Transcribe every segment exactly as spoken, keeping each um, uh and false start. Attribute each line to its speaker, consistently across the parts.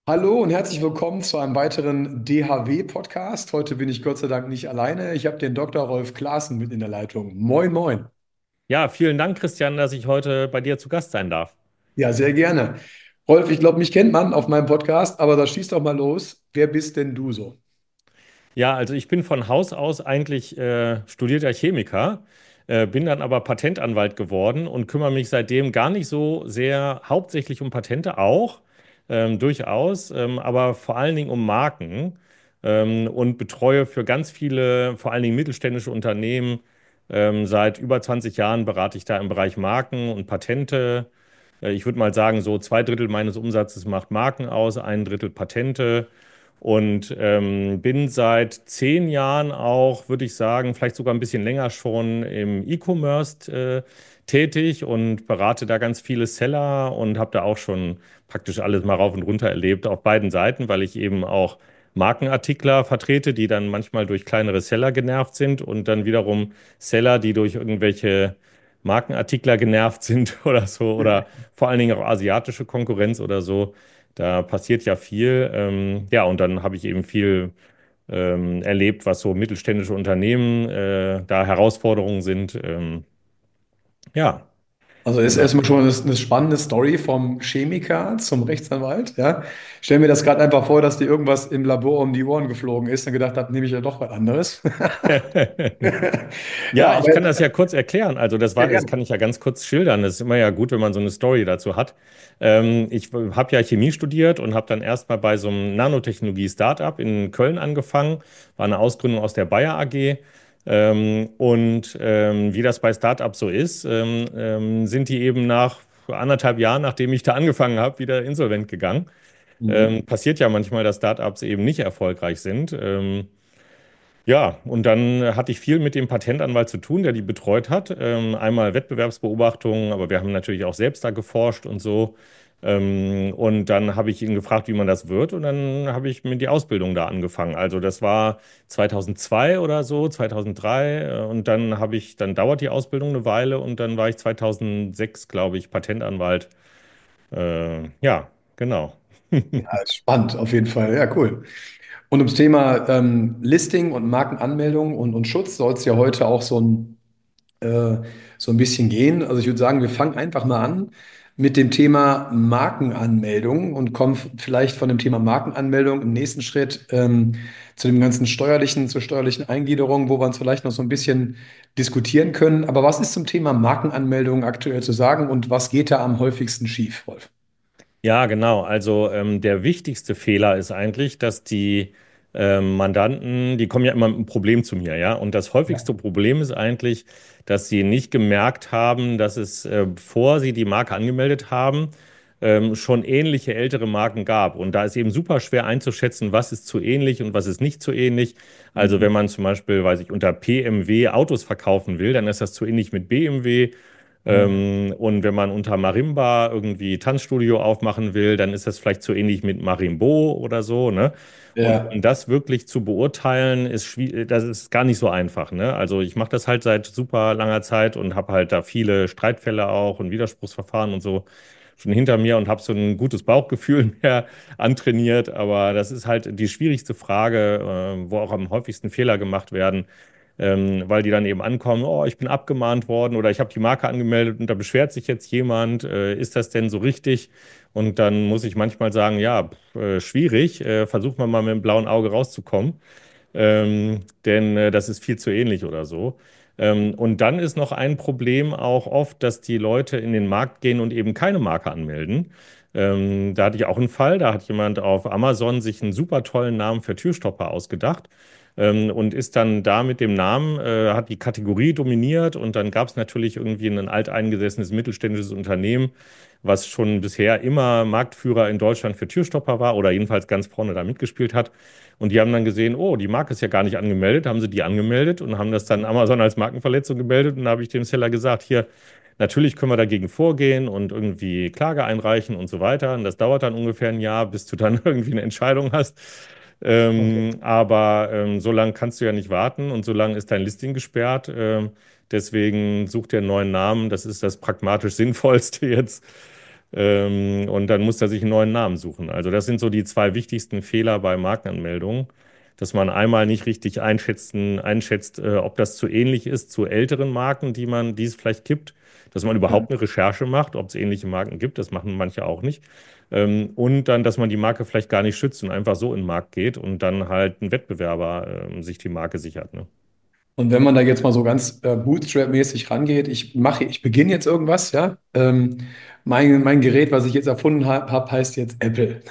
Speaker 1: Hallo und herzlich willkommen zu einem weiteren D H W-Podcast. Heute bin ich Gott sei Dank nicht alleine. Ich habe den Doktor Rolf Klaassen mit in der Leitung. Moin, moin.
Speaker 2: Ja, vielen Dank, Christian, dass ich heute bei dir zu Gast sein darf.
Speaker 1: Ja, sehr gerne. Rolf, ich glaube, mich kennt man auf meinem Podcast, aber da schießt doch mal los. Wer bist denn du so?
Speaker 2: Ja, also ich bin von Haus aus eigentlich äh, studierter Chemiker, äh, bin dann aber Patentanwalt geworden und kümmere mich seitdem gar nicht so sehr hauptsächlich um Patente auch, ähm, durchaus, ähm, aber vor allen Dingen um Marken ähm, und betreue für ganz viele, vor allen Dingen mittelständische Unternehmen. Ähm, seit über zwanzig Jahren berate ich da im Bereich Marken und Patente. Äh, ich würde mal sagen, so zwei Drittel meines Umsatzes macht Marken aus, ein Drittel Patente. Und ähm, bin seit zehn Jahren auch, würde ich sagen, vielleicht sogar ein bisschen länger schon im E-Commerce äh, tätig und berate da ganz viele Seller und habe da auch schon praktisch alles mal rauf und runter erlebt auf beiden Seiten, weil ich eben auch Markenartikler vertrete, die dann manchmal durch kleinere Seller genervt sind und dann wiederum Seller, die durch irgendwelche Markenartikler genervt sind oder so oder vor allen Dingen auch asiatische Konkurrenz oder so. Da passiert ja viel. Ähm, ja, und dann habe ich eben viel ähm, erlebt, was so mittelständische Unternehmen äh, da Herausforderungen sind. Ähm, ja,
Speaker 1: Also ist
Speaker 2: genau.
Speaker 1: erstmal schon eine, eine spannende Story vom Chemiker zum Rechtsanwalt. Ja. Ich stell mir das gerade einfach vor, dass dir irgendwas im Labor um die Ohren geflogen ist und gedacht habe, nehme ich ja doch was anderes. Ja,
Speaker 2: Ja, ich
Speaker 1: aber
Speaker 2: kann das ja kurz erklären. Also das
Speaker 1: ja,
Speaker 2: war, das
Speaker 1: gerne.
Speaker 2: kann ich ja ganz kurz schildern. Das ist immer ja gut, wenn man so eine Story dazu hat. Ähm, ich habe ja Chemie studiert und habe dann erstmal bei so einem Nanotechnologie-Startup in Köln angefangen. War eine Ausgründung aus der Bayer A G. Ähm, und ähm, wie das bei Startups so ist, ähm, ähm, sind die eben nach anderthalb Jahren, nachdem ich da angefangen habe, wieder insolvent gegangen.
Speaker 1: Mhm.
Speaker 2: Ähm, passiert ja manchmal, dass Startups eben nicht erfolgreich sind. Ähm, ja, und dann äh, hatte ich viel mit dem Patentanwalt zu tun, der die betreut hat. Ähm, einmal Wettbewerbsbeobachtungen, aber wir haben natürlich auch selbst da geforscht und so. Ähm, und dann habe ich ihn gefragt, wie man das wird. Und dann habe ich mit die Ausbildung da angefangen. Also das war zweitausendzwei oder so, zweitausenddrei. äh, Und dann habe ich, dann dauert die Ausbildung eine Weile und dann war ich zweitausendsechs, glaube ich, Patentanwalt. Äh, ja, genau.
Speaker 1: Ja, spannend, auf jeden Fall. Ja, cool. Und ums Thema ähm, Listing und Markenanmeldung und, und Schutz soll es ja heute auch so ein, äh, so ein bisschen gehen. Also ich würde sagen, wir fangen einfach mal an mit dem Thema Markenanmeldung und kommen f- vielleicht von dem Thema Markenanmeldung im nächsten Schritt ähm, zu dem ganzen steuerlichen, zur steuerlichen Eingliederung, wo wir uns vielleicht noch so ein bisschen diskutieren können. Aber was ist zum Thema Markenanmeldung aktuell zu sagen und was geht da am häufigsten schief, Wolf?
Speaker 2: Ja, genau. Also ähm, der wichtigste Fehler ist eigentlich, dass die ähm, Mandanten, die kommen ja immer mit einem Problem zu mir, ja. Und das
Speaker 1: Ja.
Speaker 2: häufigste Problem ist eigentlich, dass sie nicht gemerkt haben, dass es, äh, bevor sie die Marke angemeldet haben, ähm, schon ähnliche ältere Marken gab. Und da ist eben super schwer einzuschätzen, was ist zu ähnlich und was ist nicht zu ähnlich. Also wenn
Speaker 1: Mhm.
Speaker 2: man zum Beispiel, weiß ich, unter P M W Autos verkaufen will, dann ist das zu ähnlich mit B M W.
Speaker 1: Ja.
Speaker 2: Ähm, und wenn man unter Marimba irgendwie Tanzstudio aufmachen will, dann ist das vielleicht so ähnlich mit Marimbo oder so, ne? Und,
Speaker 1: Ja.
Speaker 2: und das wirklich zu beurteilen, ist schwierig, das ist gar nicht so einfach, ne? Also ich mache das halt seit super langer Zeit und habe halt da viele Streitfälle auch und Widerspruchsverfahren und so schon hinter mir und habe so ein gutes Bauchgefühl mehr antrainiert. Aber das ist halt die schwierigste Frage, äh, wo auch am häufigsten Fehler gemacht werden, ähm, weil die dann eben ankommen, oh, ich bin abgemahnt worden oder ich habe die Marke angemeldet und da beschwert sich jetzt jemand, äh, ist das denn so richtig? Und dann muss ich manchmal sagen, ja, pf, äh, schwierig, äh, versucht man mal mit dem blauen Auge rauszukommen, ähm, denn äh, das ist viel zu ähnlich oder so. Ähm, und dann ist noch ein Problem auch oft, dass die Leute in den Markt gehen und eben keine Marke anmelden. Ähm, da hatte ich auch einen Fall, da hat jemand auf Amazon sich einen super tollen Namen für Türstopper ausgedacht ähm, und ist dann da mit dem Namen, äh, hat die Kategorie dominiert und dann gab es natürlich irgendwie ein alteingesessenes mittelständisches Unternehmen, was schon bisher immer Marktführer in Deutschland für Türstopper war oder jedenfalls ganz vorne da mitgespielt hat. Und die haben dann gesehen, oh, die Marke ist ja gar nicht angemeldet, haben sie die angemeldet und haben das dann Amazon als Markenverletzung gemeldet. Und da habe ich dem Seller gesagt, hier, natürlich können wir dagegen vorgehen und irgendwie Klage einreichen und so weiter. Und das dauert dann ungefähr ein Jahr, bis du dann irgendwie eine Entscheidung hast.
Speaker 1: Okay.
Speaker 2: Ähm, aber ähm, so lange kannst du ja nicht warten und so lange ist dein Listing gesperrt. Ähm, deswegen such dir einen neuen Namen. Das ist das pragmatisch Sinnvollste jetzt. Ähm, und dann muss er sich einen neuen Namen suchen. Also das sind so die zwei wichtigsten Fehler bei Markenanmeldungen, dass man einmal nicht richtig einschätzen, einschätzt, äh, ob das zu ähnlich ist zu älteren Marken, die man, die es vielleicht gibt, dass man
Speaker 1: Ja.
Speaker 2: überhaupt eine Recherche macht, ob es ähnliche Marken gibt. Das machen manche auch nicht. Ähm, und dann, dass man die Marke vielleicht gar nicht schützt und einfach so in den Markt geht und dann halt ein Wettbewerber ähm, sich die Marke sichert. Ne?
Speaker 1: Und wenn man da jetzt mal so ganz äh, Bootstrap-mäßig rangeht, ich mache, ich beginne jetzt irgendwas, ja. Ähm, mein, mein Gerät, was ich jetzt erfunden habe, hab, heißt jetzt Apple.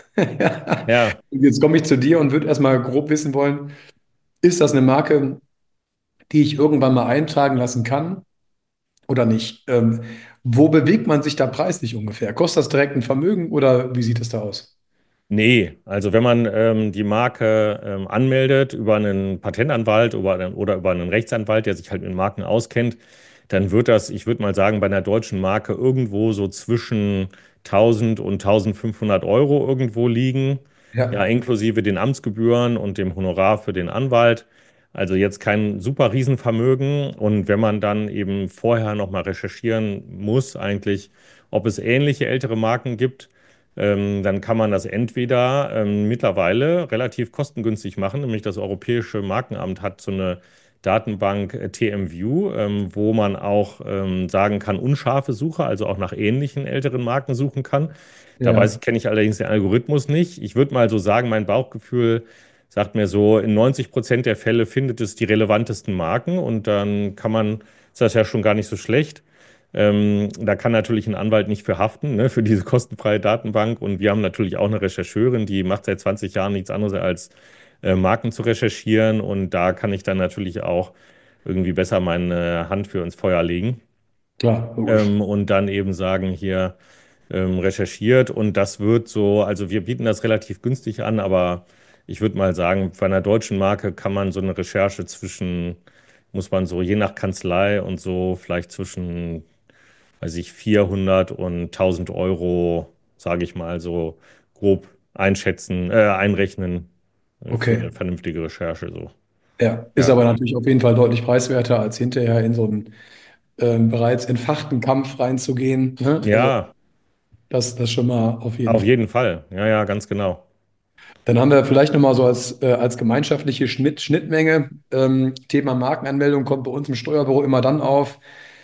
Speaker 2: Ja.
Speaker 1: Und jetzt komme ich zu dir und würde erstmal grob wissen wollen, ist das eine Marke, die ich irgendwann mal eintragen lassen kann oder nicht? Ähm, wo bewegt man sich da preislich ungefähr? Kostet das direkt ein Vermögen oder wie sieht es da aus?
Speaker 2: Nee, also wenn man ähm, die Marke ähm, anmeldet über einen Patentanwalt oder, einen- oder über einen Rechtsanwalt, der sich halt mit Marken auskennt, dann wird das, ich würde mal sagen, bei einer deutschen Marke irgendwo so zwischen tausend und tausendfünfhundert Euro irgendwo liegen, ja,
Speaker 1: Ja,
Speaker 2: inklusive den Amtsgebühren und dem Honorar für den Anwalt. Also jetzt kein super Riesenvermögen. Und wenn man dann eben vorher nochmal recherchieren muss, eigentlich, ob es ähnliche ältere Marken gibt, ähm, dann kann man das entweder ähm, mittlerweile relativ kostengünstig machen, nämlich das Europäische Markenamt hat so eine Datenbank äh, TeamView, ähm, wo man auch ähm, sagen kann, unscharfe Suche, also auch nach ähnlichen älteren Marken suchen kann. Da weiß
Speaker 1: ja,
Speaker 2: ich, kenne ich allerdings den Algorithmus nicht. Ich würde mal so sagen, mein Bauchgefühl sagt mir so, in neunzig Prozent der Fälle findet es die relevantesten Marken und dann kann man, ist das ja schon gar nicht so schlecht. Ähm, da kann natürlich ein Anwalt nicht für haften, ne, für diese kostenfreie Datenbank. Und wir haben natürlich auch eine Rechercheurin, die macht seit zwanzig Jahren nichts anderes als äh, Marken zu recherchieren. Und da kann ich dann natürlich auch irgendwie besser meine Hand für ins Feuer legen
Speaker 1: klar, logisch.
Speaker 2: ähm, und dann eben sagen, hier ähm, recherchiert. Und das wird so, also wir bieten das relativ günstig an, aber ich würde mal sagen, bei einer deutschen Marke kann man so eine Recherche zwischen, muss man so je nach Kanzlei und so vielleicht zwischen weiß ich, vierhundert und tausend Euro, sage ich mal, so grob einschätzen, äh, einrechnen äh, für
Speaker 1: Okay.
Speaker 2: eine vernünftige Recherche. So.
Speaker 1: Ja, ist
Speaker 2: Ja.
Speaker 1: aber natürlich auf jeden Fall deutlich preiswerter, als hinterher in so einen ähm, bereits entfachten Kampf reinzugehen. Ne? Also
Speaker 2: Ja,
Speaker 1: das, das schon mal auf jeden
Speaker 2: auf
Speaker 1: Fall.
Speaker 2: jeden Fall. Ja, ja, ganz genau.
Speaker 1: Dann haben wir vielleicht nochmal so als, äh, als gemeinschaftliche Schnitt, Schnittmenge. Ähm, Thema Markenanmeldung kommt bei uns im Steuerbüro immer dann auf,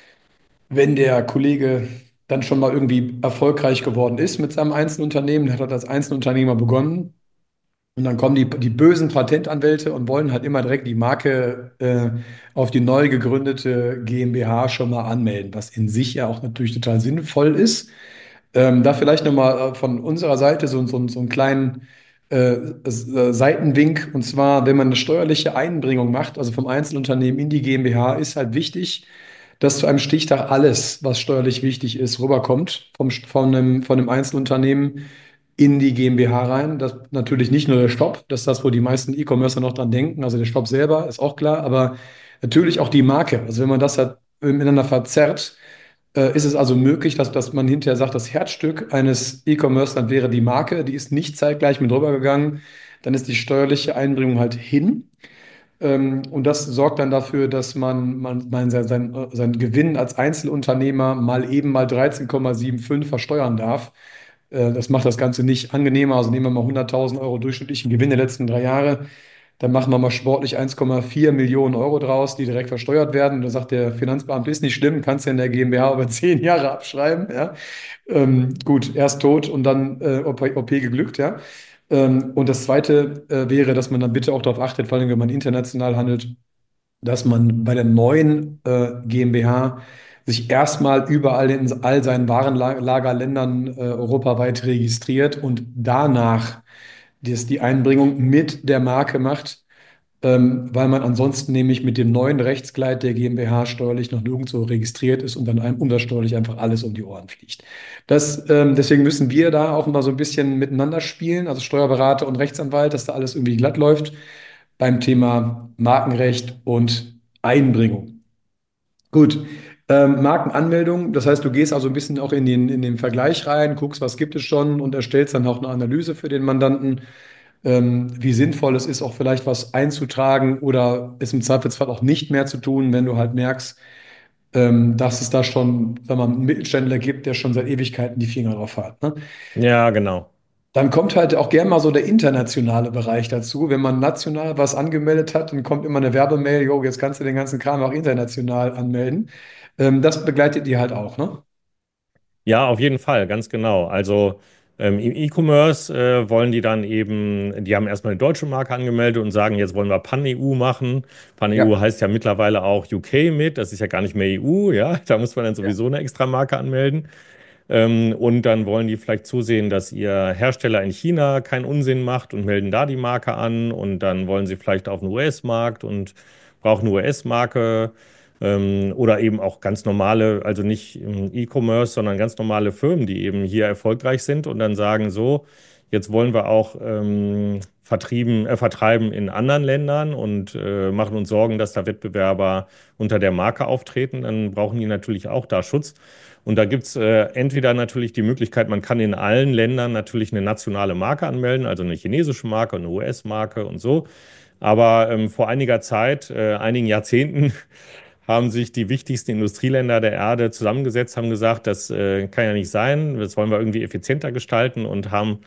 Speaker 1: wenn der Kollege dann schon mal irgendwie erfolgreich geworden ist mit seinem Einzelunternehmen, hat er als Einzelunternehmer begonnen. Und dann kommen die, die bösen Patentanwälte und wollen halt immer direkt die Marke äh, auf die neu gegründete GmbH schon mal anmelden, was in sich ja auch natürlich total sinnvoll ist. Ähm, da vielleicht nochmal äh, von unserer Seite so, so, so einen kleinen äh, S- äh, Seitenwink. Und zwar, wenn man eine steuerliche Einbringung macht, also vom Einzelunternehmen in die GmbH, ist halt wichtig, dass zu einem Stichtag alles, was steuerlich wichtig ist, rüberkommt vom, von einem, von einem Einzelunternehmen in die GmbH rein. Das natürlich nicht nur der Shop, das ist das, wo die meisten E-Commercer noch dran denken. Also der Shop selber ist auch klar, aber natürlich auch die Marke. Also wenn man das halt miteinander verzerrt, äh, ist es also möglich, dass, dass man hinterher sagt, das Herzstück eines E-Commerce dann wäre die Marke, die ist nicht zeitgleich mit rübergegangen. Dann ist die steuerliche Einbringung halt hin. Ähm, und das sorgt dann dafür, dass man, man, man sein, sein, sein Gewinn als Einzelunternehmer mal eben mal dreizehn Komma fünfundsiebzig versteuern darf. Äh, Das macht das Ganze nicht angenehmer. Also nehmen wir mal hunderttausend Euro durchschnittlichen Gewinn der letzten drei Jahre. Dann machen wir mal sportlich eins Komma vier Millionen Euro draus, die direkt versteuert werden. Und da sagt der Finanzbeamte, ist nicht schlimm, kannst du in der GmbH über zehn Jahre abschreiben. Ja? Ähm, gut, erst tot und dann äh, O P, O P geglückt. Ja? Ähm, und das Zweite äh, wäre, dass man dann bitte auch darauf achtet, vor allem wenn man international handelt, dass man bei der neuen äh, GmbH sich erstmal überall in all seinen Warenlagerländern äh, europaweit registriert und danach das, die Einbringung mit der Marke macht, ähm, weil man ansonsten nämlich mit dem neuen Rechtskleid der GmbH steuerlich noch nirgendwo registriert ist und dann einem umsatzsteuerlich einfach alles um die Ohren fliegt. Das, ähm, deswegen müssen wir da auch immer so ein bisschen miteinander spielen, also Steuerberater und Rechtsanwalt, dass da alles irgendwie glatt läuft beim Thema Markenrecht und Einbringung. Gut, ähm, Markenanmeldung, das heißt, du gehst also ein bisschen auch in den, in den Vergleich rein, guckst, was gibt es schon und erstellst dann auch eine Analyse für den Mandanten, ähm, wie sinnvoll es ist, auch vielleicht was einzutragen oder es im Zweifelsfall auch nicht mehr zu tun, wenn du halt merkst, ähm, dass es da schon, wenn man einen Mittelständler gibt, der schon seit Ewigkeiten die Finger drauf hat. Ne?
Speaker 2: Ja, genau.
Speaker 1: Dann kommt halt auch gern mal so der internationale Bereich dazu. Wenn man national was angemeldet hat, dann kommt immer eine Werbemail, jo, jetzt kannst du den ganzen Kram auch international anmelden. Ähm, das begleitet die halt auch, ne?
Speaker 2: Ja, auf jeden Fall, ganz genau. Also ähm, im E-Commerce äh, wollen die dann eben, die haben erstmal eine deutsche Marke angemeldet und sagen, jetzt wollen wir Pan-E U machen. Pan-E U
Speaker 1: Ja.
Speaker 2: heißt ja mittlerweile auch U K mit, das ist ja gar nicht mehr E U, ja, da muss man dann
Speaker 1: Ja.
Speaker 2: sowieso eine extra Marke anmelden. Ähm, und dann wollen die vielleicht zusehen, dass ihr Hersteller in China keinen Unsinn macht und melden da die Marke an. Und dann wollen sie vielleicht auf den U S-Markt und brauchen eine U S-Marke. Ähm, oder eben auch ganz normale, also nicht im E-Commerce, sondern ganz normale Firmen, die eben hier erfolgreich sind und dann sagen so, jetzt wollen wir auch ähm, vertrieben, äh, vertreiben in anderen Ländern und äh, machen uns Sorgen, dass da Wettbewerber unter der Marke auftreten. Dann brauchen die natürlich auch da Schutz. Und da gibt es äh, entweder natürlich die Möglichkeit, man kann in allen Ländern natürlich eine nationale Marke anmelden, also eine chinesische Marke, eine U S-Marke und so. Aber ähm, vor einiger Zeit, äh, einigen Jahrzehnten, haben sich die wichtigsten Industrieländer der Erde zusammengesetzt, haben gesagt, das äh, kann ja nicht sein, das wollen wir irgendwie effizienter gestalten und haben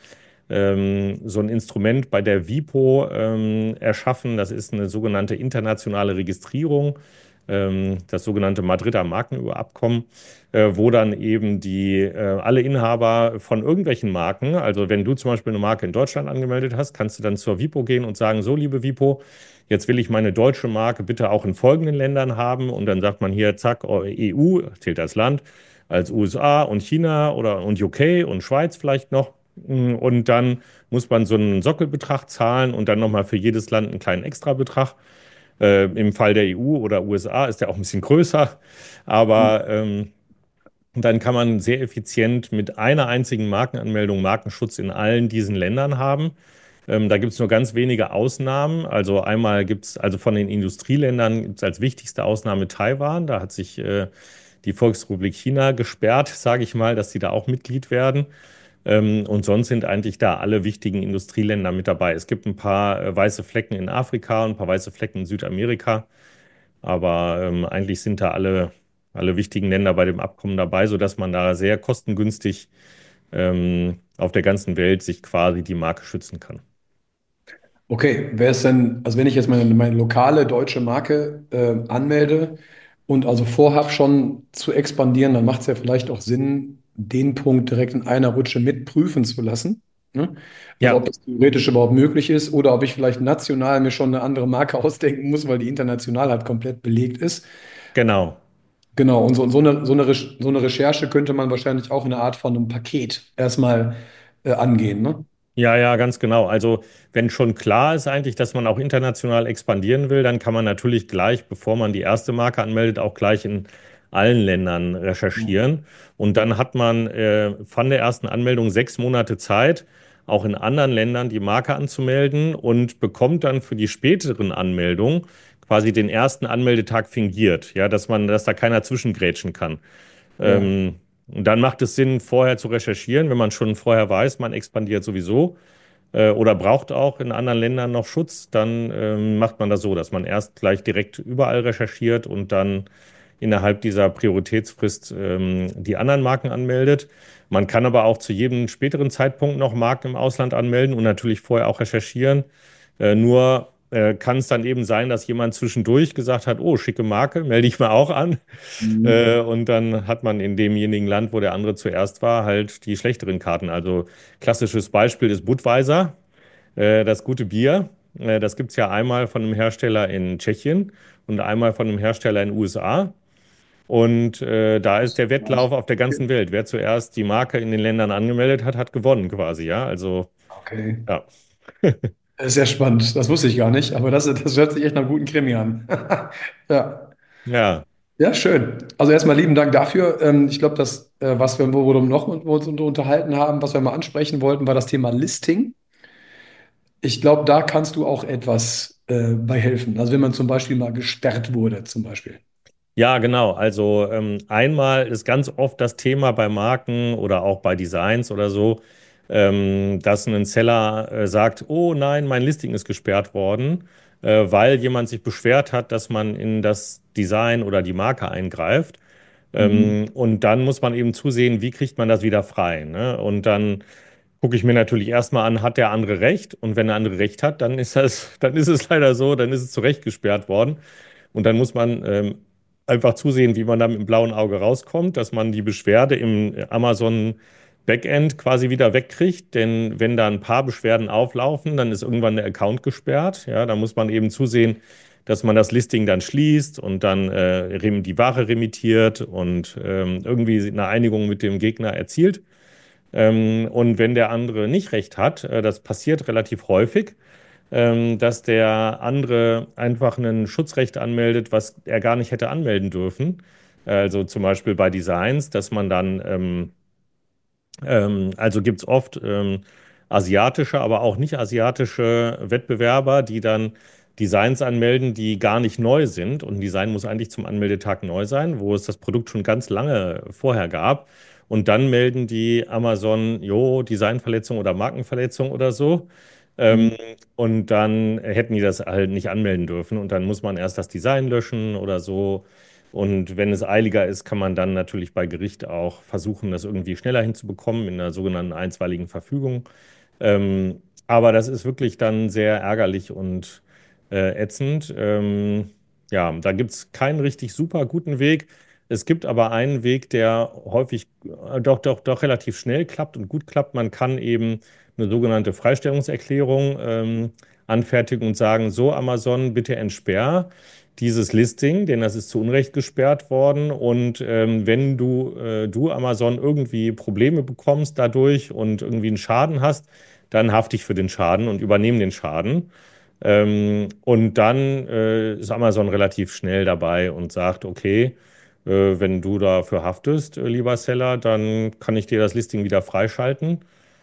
Speaker 2: ähm, so ein Instrument bei der WIPO ähm, erschaffen. Das ist eine sogenannte internationale Registrierung, ähm, das sogenannte Madrider Markenüberabkommen, äh, wo dann eben die äh, alle Inhaber von irgendwelchen Marken, also wenn du zum Beispiel eine Marke in Deutschland angemeldet hast, kannst du dann zur WIPO gehen und sagen, so liebe WIPO, jetzt will ich meine deutsche Marke bitte auch in folgenden Ländern haben. Und dann sagt man hier, zack, E U, zählt als Land, als U S A und China oder und U K und Schweiz vielleicht noch. Und dann muss man so einen Sockelbetrag zahlen und dann nochmal für jedes Land einen kleinen Extrabetrag. Äh, Im Fall der E U oder U S A ist der auch ein bisschen größer. Aber ähm, dann kann man sehr effizient mit einer einzigen Markenanmeldung Markenschutz in allen diesen Ländern haben. Ähm, da gibt es nur ganz wenige Ausnahmen. Also einmal gibt es, also von den Industrieländern gibt es als wichtigste Ausnahme Taiwan. Da hat sich äh, die Volksrepublik China gesperrt, sage ich mal, dass sie da auch Mitglied werden. Ähm, und sonst sind eigentlich da alle wichtigen Industrieländer mit dabei. Es gibt ein paar äh, weiße Flecken in Afrika und ein paar weiße Flecken in Südamerika. Aber ähm, eigentlich sind da alle, alle wichtigen Länder bei dem Abkommen dabei, sodass man da sehr kostengünstig ähm, auf der ganzen Welt sich quasi die Marke schützen kann.
Speaker 1: Okay, wäre es denn, also wenn ich jetzt meine, meine lokale deutsche Marke äh, anmelde und also vorhab schon zu expandieren, dann macht es ja vielleicht auch Sinn, den Punkt direkt in einer Rutsche mitprüfen zu lassen. Ne? Also ob
Speaker 2: Ja,
Speaker 1: das theoretisch überhaupt möglich ist oder ob ich vielleicht national mir schon eine andere Marke ausdenken muss, weil die international halt komplett belegt ist.
Speaker 2: genau.
Speaker 1: Genau, und so, so eine, so eine, Rech- so eine Recherche könnte man wahrscheinlich auch in einer Art von einem Paket erstmal äh, angehen, ne?
Speaker 2: Ja, ja, ganz genau. Also, wenn schon klar ist eigentlich, dass man auch international expandieren will, dann kann man natürlich gleich, bevor man die erste Marke anmeldet, auch gleich in allen Ländern recherchieren. Und dann hat man äh, von der ersten Anmeldung sechs Monate Zeit, auch in anderen Ländern die Marke anzumelden und bekommt dann für die späteren Anmeldungen quasi den ersten Anmeldetag fingiert, ja, dass man, dass da keiner zwischengrätschen kann.
Speaker 1: Ja.
Speaker 2: Ähm, und dann macht es Sinn, vorher zu recherchieren, wenn man schon vorher weiß, man expandiert sowieso äh, oder braucht auch in anderen Ländern noch Schutz, dann ähm, macht man das so, dass man erst gleich direkt überall recherchiert und dann innerhalb dieser Prioritätsfrist ähm, die anderen Marken anmeldet. Man kann aber auch zu jedem späteren Zeitpunkt noch Marken im Ausland anmelden und natürlich vorher auch recherchieren. Äh, nur äh, kann es dann eben sein, dass jemand zwischendurch gesagt hat, oh, schicke Marke, melde ich mal auch an.
Speaker 1: Mhm.
Speaker 2: Äh, und dann hat man in demjenigen Land, wo der andere zuerst war, halt die schlechteren Karten. Also klassisches Beispiel ist Budweiser, äh, das gute Bier. Äh, das gibt es ja einmal von einem Hersteller in Tschechien und einmal von einem Hersteller in den U S A. Und äh, da ist der Wettlauf auf der ganzen Welt. Wer zuerst die Marke in den Ländern angemeldet hat, hat gewonnen quasi, ja. Also,
Speaker 1: Okay.
Speaker 2: ja.
Speaker 1: Das ist sehr spannend. Das wusste ich gar nicht, aber das, das hört sich echt nach einem guten Krimi an. Ja.
Speaker 2: Ja.
Speaker 1: Ja, schön. Also erstmal lieben Dank dafür. Ähm, ich glaube, das, äh, was wir, wo wir noch wo wir uns unterhalten haben, was wir mal ansprechen wollten, war das Thema Listing. Ich glaube, da kannst du auch etwas äh, bei helfen. Also wenn man zum Beispiel mal gesperrt wurde, zum Beispiel.
Speaker 2: Ja, genau. Also ähm, einmal ist ganz oft das Thema bei Marken oder auch bei Designs oder so, ähm, dass ein Seller äh, sagt, oh nein, mein Listing ist gesperrt worden. äh, weil jemand sich beschwert hat, dass man in das Design oder die Marke eingreift.
Speaker 1: Mhm.
Speaker 2: Ähm, und dann muss man eben zusehen, wie kriegt man das wieder frei, ne? Und dann gucke ich mir natürlich erstmal an, hat der andere recht? Und wenn der andere recht hat, dann ist das, dann ist es leider so, dann ist es zurechtgesperrt worden. Und dann muss man ähm, einfach zusehen, wie man da mit dem blauen Auge rauskommt, dass man die Beschwerde im Amazon Backend quasi wieder wegkriegt. Denn wenn da ein paar Beschwerden auflaufen, dann ist irgendwann der Account gesperrt. Ja, da muss man eben zusehen, dass man das Listing dann schließt und dann äh, rem- die Ware remittiert und ähm, irgendwie eine Einigung mit dem Gegner erzielt. Ähm, und wenn der andere nicht recht hat, äh, das passiert relativ häufig, ähm, dass der andere einfach ein Schutzrecht anmeldet, was er gar nicht hätte anmelden dürfen. Also zum Beispiel bei Designs, dass man dann ähm, ähm, also gibt es oft ähm, asiatische, aber auch nicht asiatische Wettbewerber, die dann Designs anmelden, die gar nicht neu sind. Und ein Design muss eigentlich zum Anmeldetag neu sein, wo es das Produkt schon ganz lange vorher gab. Und dann melden die Amazon, jo, Designverletzung oder Markenverletzung oder so. Ähm,
Speaker 1: Mhm.
Speaker 2: und dann hätten die das halt nicht anmelden dürfen. Und dann muss man erst das Design löschen oder so. Und wenn es eiliger ist, kann man dann natürlich bei Gericht auch versuchen, das irgendwie schneller hinzubekommen in einer sogenannten einstweiligen Verfügung. Ähm, aber das ist wirklich dann sehr ärgerlich und äh, ätzend. Ähm, ja, da gibt es keinen richtig super guten Weg. Es gibt aber einen Weg, der häufig äh, doch, doch, doch relativ schnell klappt und gut klappt. Man kann eben eine sogenannte Freistellungserklärung ähm, anfertigen und sagen, so Amazon, bitte entsperr dieses Listing, denn das ist zu Unrecht gesperrt worden. Und ähm, wenn du, äh, du Amazon irgendwie Probleme bekommst dadurch und irgendwie einen Schaden hast, dann hafte ich für den Schaden und übernehme den Schaden. Ähm, und dann äh, ist Amazon relativ schnell dabei und sagt, okay, äh, wenn du dafür haftest, äh, lieber Seller, dann kann ich dir das Listing wieder freischalten.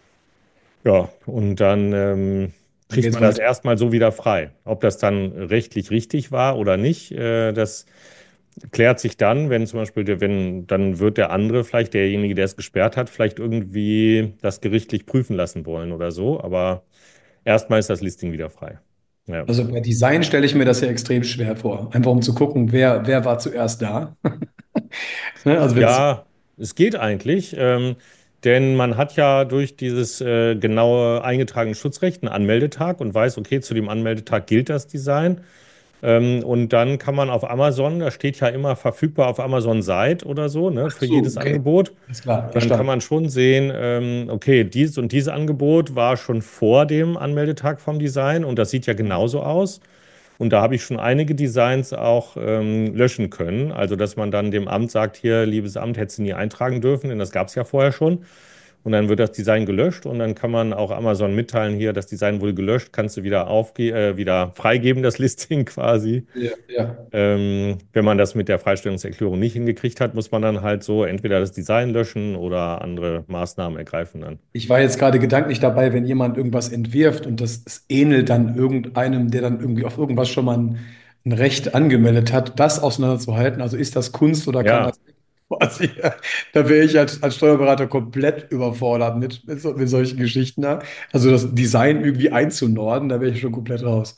Speaker 2: Ja, und dann ähm,
Speaker 1: Dann
Speaker 2: kriegt
Speaker 1: geht's
Speaker 2: man das
Speaker 1: weiter.
Speaker 2: erstmal so wieder frei. Ob das dann rechtlich richtig war oder nicht, äh, das klärt sich dann, wenn zum Beispiel, der, wenn, dann wird der andere, vielleicht derjenige, der es gesperrt hat, vielleicht irgendwie das gerichtlich prüfen lassen wollen oder so. Aber erstmal ist das Listing wieder frei. Ja.
Speaker 1: Also bei Design stelle ich mir das ja extrem schwer vor. Einfach um zu gucken, wer, wer war zuerst da. Ne? Also wenn's,
Speaker 2: Ja, es geht eigentlich, ähm, denn man hat ja durch dieses äh, genaue eingetragene Schutzrecht einen Anmeldetag und weiß, okay, zu dem Anmeldetag gilt das Design. Ähm, und dann kann man auf Amazon, da steht ja immer verfügbar auf Amazon Site oder so, ne,
Speaker 1: ach
Speaker 2: für
Speaker 1: so,
Speaker 2: jedes
Speaker 1: okay.
Speaker 2: Angebot.
Speaker 1: Ist klar,
Speaker 2: Und dann kann
Speaker 1: verstanden.
Speaker 2: man schon sehen, ähm, okay, dieses und dieses Angebot war schon vor dem Anmeldetag vom Design und das sieht ja genauso aus. Und da habe ich schon einige Designs auch ähm, löschen können. Also, dass man dann dem Amt sagt, hier, liebes Amt, hättest du nie eintragen dürfen, denn das gab es ja vorher schon. Und dann wird das Design gelöscht und dann kann man auch Amazon mitteilen, hier, das Design wurde gelöscht, kannst du wieder aufge äh, wieder freigeben, das Listing quasi.
Speaker 1: Ja, ja.
Speaker 2: Ähm, wenn man das mit der Freistellungserklärung nicht hingekriegt hat, muss man dann halt so entweder das Design löschen oder andere Maßnahmen ergreifen dann.
Speaker 1: Ich war jetzt gerade gedanklich dabei, wenn jemand irgendwas entwirft und das, es ähnelt dann irgendeinem, der dann irgendwie auf irgendwas schon mal ein, ein Recht angemeldet hat, das auseinanderzuhalten. Also ist das Kunst oder kann
Speaker 2: Ja,
Speaker 1: das quasi, da wäre ich als, als Steuerberater komplett überfordert mit, mit, so, mit solchen Geschichten da. Also das Design irgendwie einzunorden, da wäre ich schon komplett raus.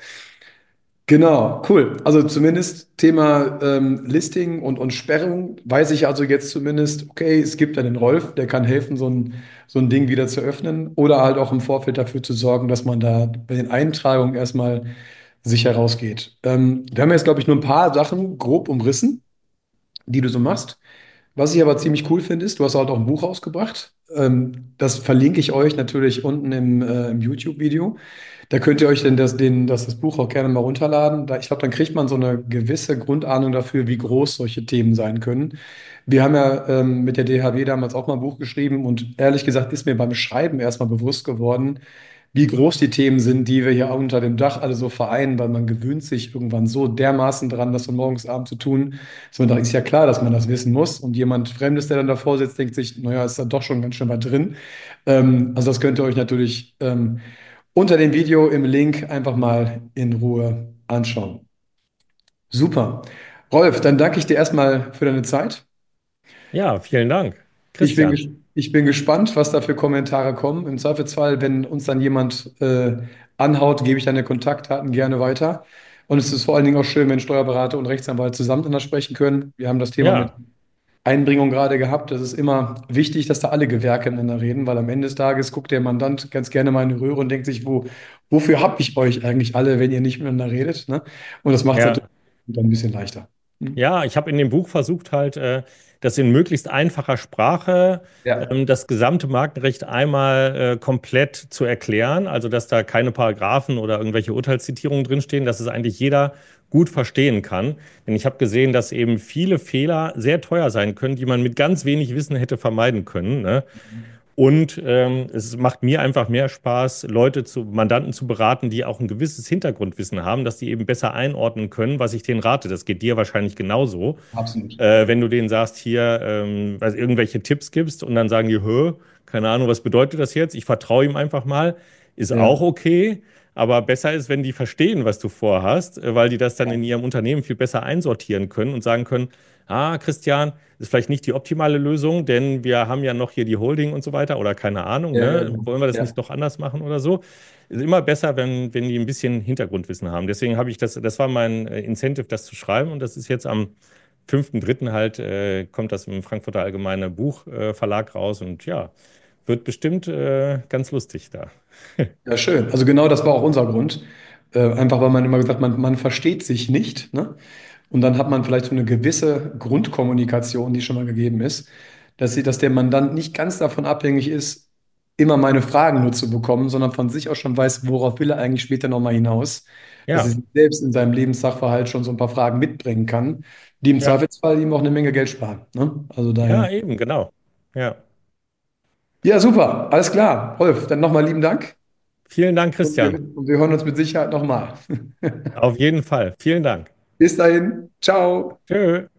Speaker 1: Genau, cool. Also zumindest Thema ähm, Listing und, und Sperrung weiß ich also jetzt zumindest, okay, es gibt einen Rolf, der kann helfen, so ein, so ein Ding wieder zu öffnen oder halt auch im Vorfeld dafür zu sorgen, dass man da bei den Eintragungen erstmal sicher rausgeht. Ähm, wir haben jetzt, glaube ich, nur ein paar Sachen grob umrissen, die du so machst. Was ich aber ziemlich cool finde, ist, du hast halt auch ein Buch rausgebracht. Ähm, das verlinke ich euch natürlich unten im, äh, im YouTube-Video. Da könnt ihr euch denn das, den, das, das Buch auch gerne mal runterladen. Da, ich glaube, dann kriegt man so eine gewisse Grundahnung dafür, wie groß solche Themen sein können. Wir haben ja ähm, mit der D H W damals auch mal ein Buch geschrieben und ehrlich gesagt ist mir beim Schreiben erstmal bewusst geworden, wie groß die Themen sind, die wir hier unter dem Dach alle so vereinen, weil man gewöhnt sich irgendwann so dermaßen dran, das von morgens bis abends zu tun, dass man sagt, ist ja klar, dass man das wissen muss. Und jemand Fremdes, der dann davor sitzt, denkt sich, naja, ist da doch schon ganz schön was drin. Ähm, also das könnt ihr euch natürlich ähm, unter dem Video im Link einfach mal in Ruhe anschauen. Super. Rolf, dann danke ich dir erstmal für deine Zeit.
Speaker 2: ja, vielen Dank,
Speaker 1: Ich bin,
Speaker 2: Christian.
Speaker 1: ges- ich bin gespannt, was da für Kommentare kommen. Im Zweifelsfall, wenn uns dann jemand äh, anhaut, gebe ich deine Kontaktdaten gerne weiter. Und es ist vor allen Dingen auch schön, wenn Steuerberater und Rechtsanwalt zusammen miteinander sprechen können. Wir haben das Thema mit
Speaker 2: Ja,
Speaker 1: Einbringung gerade gehabt. Das ist immer wichtig, dass da alle Gewerke miteinander reden, weil am Ende des Tages guckt der Mandant ganz gerne mal in die Röhre und denkt sich, wo, wofür habe ich euch eigentlich alle, wenn ihr nicht miteinander redet? Ne? Und das macht es natürlich
Speaker 2: ja.
Speaker 1: dann ein bisschen leichter. Hm?
Speaker 2: Ja, ich habe in dem Buch versucht halt, äh, das in möglichst einfacher Sprache,
Speaker 1: Ja,
Speaker 2: ähm, das gesamte Markenrecht einmal äh, komplett zu erklären. Also, dass da keine Paragraphen oder irgendwelche Urteilszitierungen drinstehen, dass es eigentlich jeder gut verstehen kann. Denn ich habe gesehen, dass eben viele Fehler sehr teuer sein können, die man mit ganz wenig Wissen hätte vermeiden können, ne? Und ähm, es macht mir einfach mehr Spaß, Leute zu, Mandanten zu beraten, die auch ein gewisses Hintergrundwissen haben, dass die eben besser einordnen können, was ich denen rate. Das geht dir wahrscheinlich genauso.
Speaker 1: absolut.
Speaker 2: Äh, wenn du denen sagst, hier, ähm, was, irgendwelche Tipps gibst und dann sagen die, hö, keine Ahnung, was bedeutet das jetzt? Ich vertraue ihm einfach mal. Ist auch
Speaker 1: Ja,
Speaker 2: okay. Aber besser ist, wenn die verstehen, was du vorhast, äh, weil die das dann
Speaker 1: ja,
Speaker 2: in ihrem Unternehmen viel besser einsortieren können und sagen können, ah, Christian, ist vielleicht nicht die optimale Lösung, denn wir haben ja noch hier die Holding und so weiter oder keine Ahnung,
Speaker 1: ja, ja,
Speaker 2: ne?
Speaker 1: genau.
Speaker 2: Wollen wir das nicht
Speaker 1: Ja,
Speaker 2: doch anders machen oder so? Ist immer besser, wenn, wenn die ein bisschen Hintergrundwissen haben. Deswegen habe ich das, das war mein äh, Incentive, das zu schreiben und das ist jetzt am fünften dritten halt, äh, kommt das im Frankfurter Allgemeine Buchverlag äh, Verlag raus und ja, wird bestimmt äh, ganz lustig da.
Speaker 1: ja, schön. Also genau das war auch unser Grund. Äh, einfach weil man immer gesagt, man, man versteht sich nicht, ne? Und dann hat man vielleicht so eine gewisse Grundkommunikation, die schon mal gegeben ist, dass sie, dass der Mandant nicht ganz davon abhängig ist, immer meine Fragen nur zu bekommen, sondern von sich aus schon weiß, worauf will er eigentlich später nochmal hinaus, dass er
Speaker 2: Ja,
Speaker 1: sich selbst in seinem Lebenssachverhalt schon so ein paar Fragen mitbringen kann, die im
Speaker 2: ja,
Speaker 1: Zweifelsfall ihm auch eine Menge Geld sparen. Ne? Also
Speaker 2: ja,
Speaker 1: daher.
Speaker 2: eben, genau. Ja.
Speaker 1: Ja, super, alles klar. Rolf, dann nochmal lieben Dank
Speaker 2: Vielen Dank,
Speaker 1: und wir,
Speaker 2: Christian.
Speaker 1: und wir hören uns mit Sicherheit nochmal.
Speaker 2: Auf jeden Fall. Vielen Dank.
Speaker 1: Bis dahin, ciao.
Speaker 2: Tschö.